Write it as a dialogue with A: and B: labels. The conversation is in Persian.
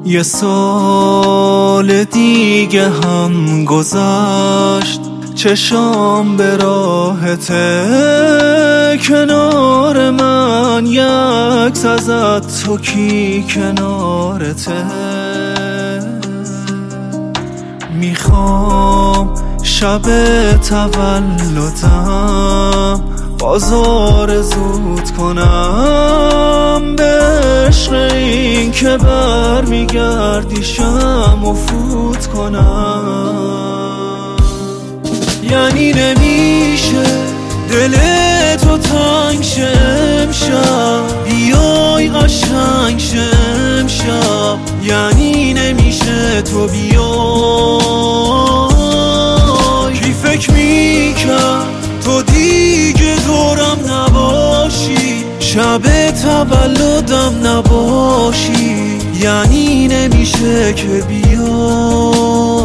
A: یه سال دیگه هم گذشت، چشام به راهته، کنار من یک ازت تو کی کنارته. میخوام شب تولدم بازار زود کنم، به عشق این که برمیگردی شمع فوت کنم. یعنی نمیشه دل تو تنگ شه امشب، بیای قشنگ شه امشب. یعنی نمیشه تو بیای، کی فکر میکرد تو دیگه دورم نباشی، شب تولدم نباشی. یعنی نمیشه که بیای.